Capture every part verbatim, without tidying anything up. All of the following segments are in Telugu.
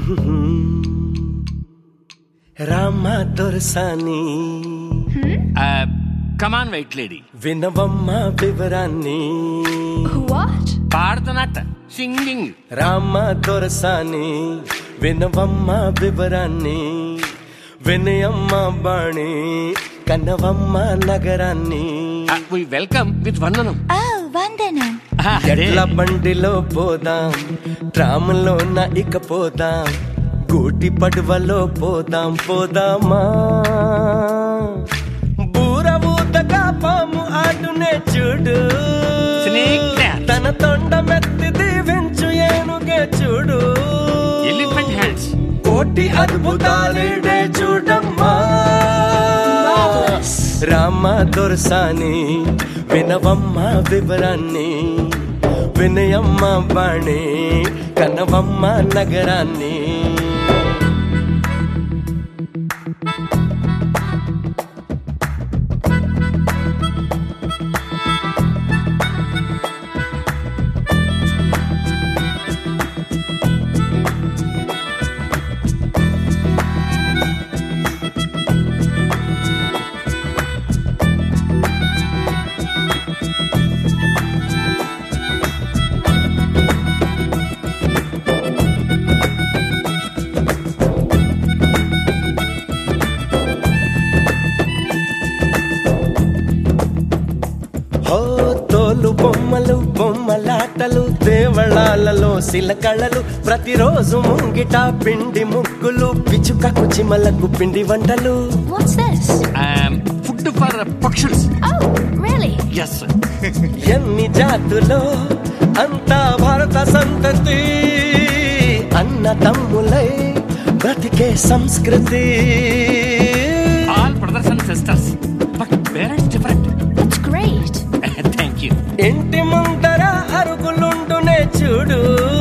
రామ దొరసాని కమాన్ వెయిట్ లేడీ, వినవమ్మ వివరాన్ని. వాట్? పాడుతున్నట్ట సింగింగ్. రామ దొరసాని వినవమ్మ వివరాన్ని, వినయమ్మ బాణి కన్నవమ్మ నగరాన్ని. వి వెల్కమ్ విత్ వందనం. ఓ వందనం. ఎట్ల బండిలో పోదాం, ట్రాములోన ఇక పోదాం, గూటి పడవలో పోదాం పోదామా. బూర ఊతగా పాము ఆడునే చూడు, తన తొండ మెత్తి దీవించు ఏనుగే చూడు. ఎలిఫెంట్ హ్యాండ్స్ కోటి అద్భుతాలేడే చూడమ్మా. రామ దొరసాని వినవమ్మ వివరాన్ని, వినయమ్మ బాణి కనవమ్మ నగరాన్ని. తోలు బొమ్మలు బొమ్మలాటలు, దేవళాలలో శిలకళలు, ప్రతిరోజు ముంగిట పిండి ముగ్గులు, పిచుకకు చిమలకు పిండి వంటలు. What's this? ఫుడ్ ఫర్ పక్షులు. Oh, really? Yes. ఎన్ని జాతులో అంతా భారత సంతతి, అన్న తమ్ములై బ్రతికే సంస్కృతి. All brothers and sisters, but parents different. That's great. Thank you. ఇంటి ముందర అరుగులుండునే చూడు,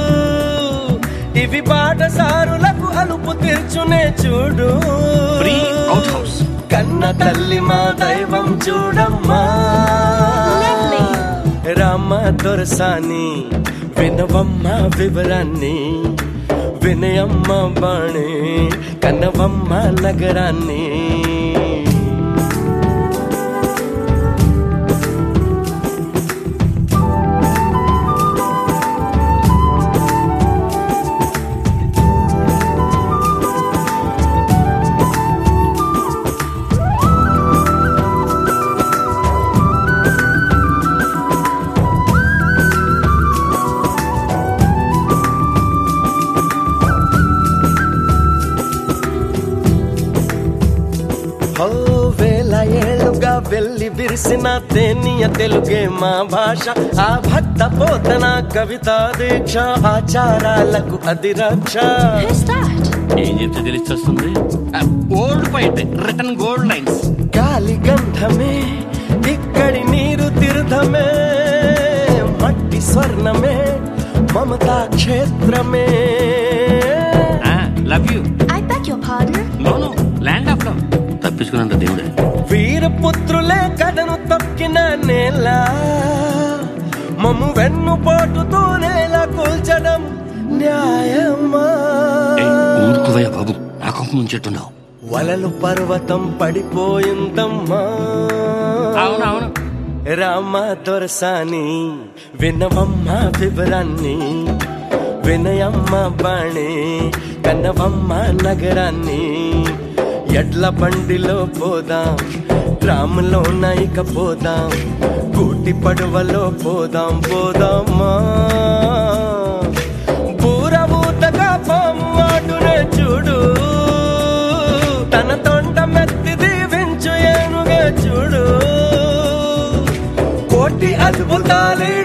ఇవి పాఠశారులకు అలుపు తీర్చునే చూడు. Free out house. కన్న తల్లి మా దైవం చూడమ్మా. రామ దొరసాని వినవమ్మ వివరాన్ని, వినయమ్మ బాణి కన్నవమ్మ నగరాన్ని. వేల ఏళ్ళుగా వెళ్ళి విరిసిన తేనియ తెలుగే మా భాష. ఆ భక్త పోతన కవితా దీక్ష, ఆచారాలకు అది రక్ష. Who's that? ఏం చెప్తే తెలిసొస్తుంది? Old poet return gold lines. గాలి గంధమే ఇక్కడి నీరు తీర్థమే, మట్టి స్వర్ణమే మమతా క్షేత్రమే. Love you. I beg your pardon? No no, land of love. తప్పించుకున్నంత దేవుడే. వీరపుత్రులే కథను తొక్కిన నేల, మమ్ము వెన్ను పోటుతో నేల కూల్చడం న్యాయమా. ఊరుకువయ్యా బాబు, నా కోపం ముంచెట్టున్నావు. వలలు పర్వతం పడిపోయిందమ్మా. అవునవును. రామ దొరసాని వినవమ్మ వివరాన్ని, వినయమ్మ బాణి కన్నవమ్మ నగరాన్ని. ఎడ్ల బండిలో పోదాం, ట్రాములో నైక పోదాం, గూటి పడవలో పోదాం పోదామా. బూర ఊతగా పాము ఆడునే చూడు, తన తొండ మెత్తి దీవించు ఏనుగే చూడు. కోటి అద్భుతాలే